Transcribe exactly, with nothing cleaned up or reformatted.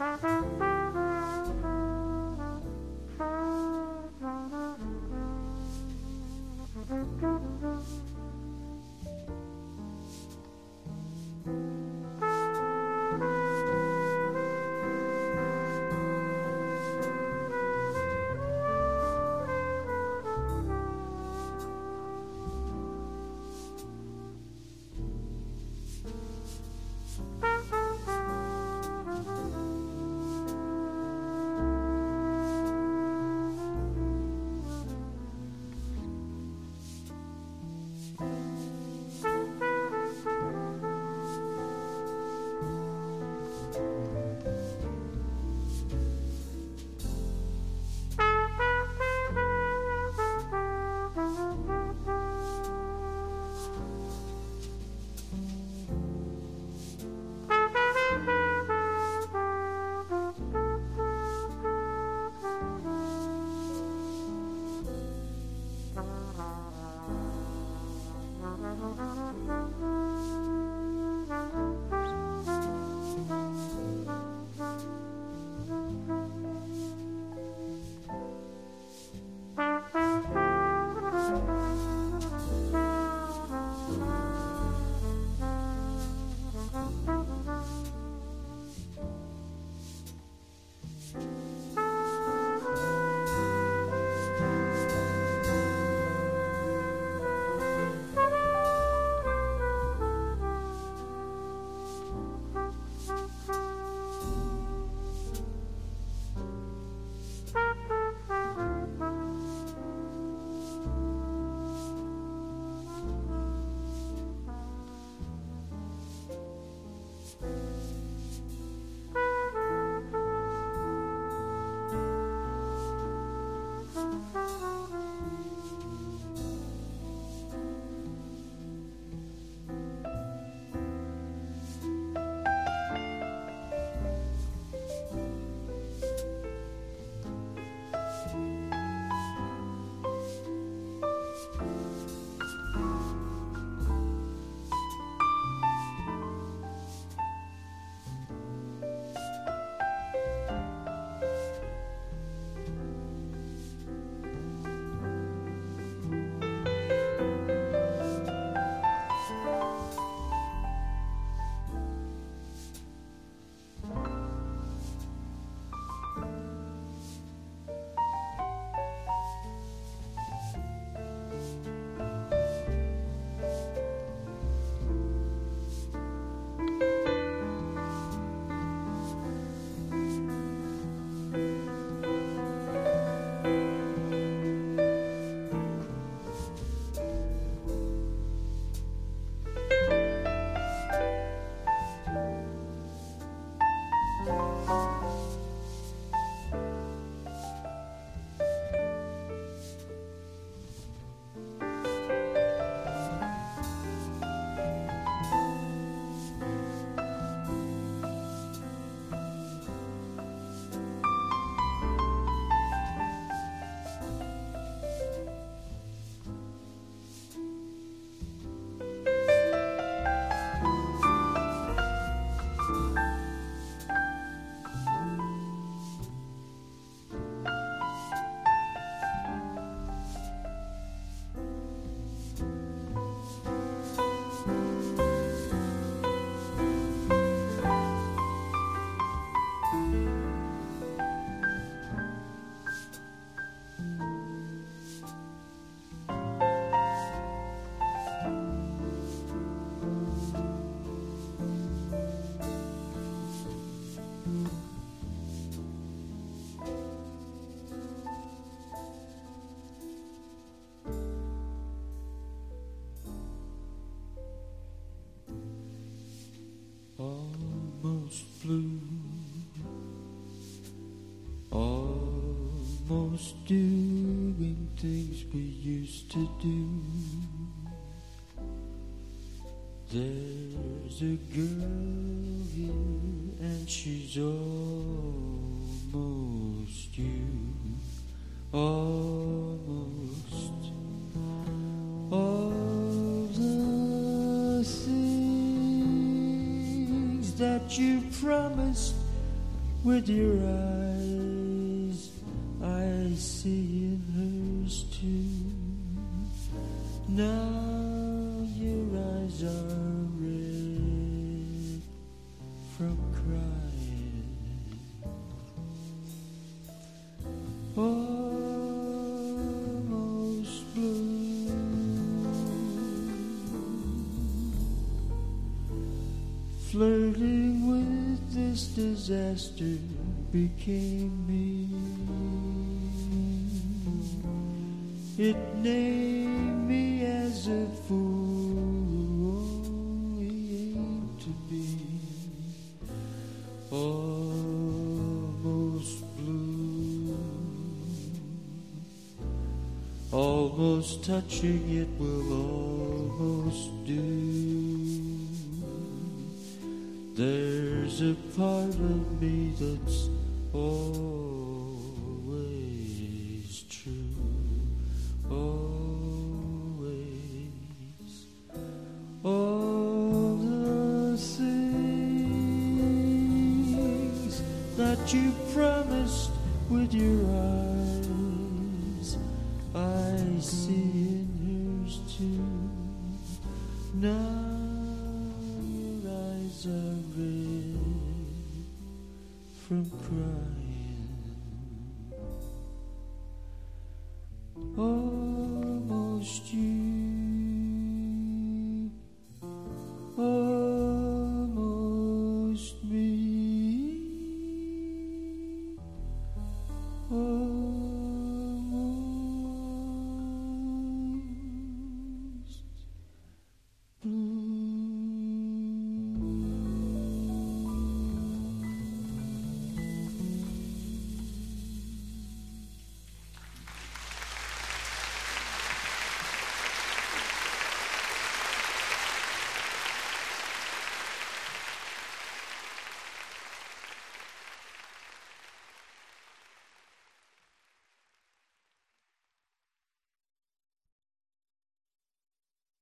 almost flew, almost doing things we used to do. There's a girl here and she's almost you, almost. All the things that you promised with your eyes, I see in hers too. Now your eyes are red from crying, almost blue. Flirting with this disaster became me. It named me as a fool only aimed to be almost blue. Almost touching it will almost do. There's a part of me that's always true, always. All the things that you promised with your eyes, I see in hers too. Now are red from crying.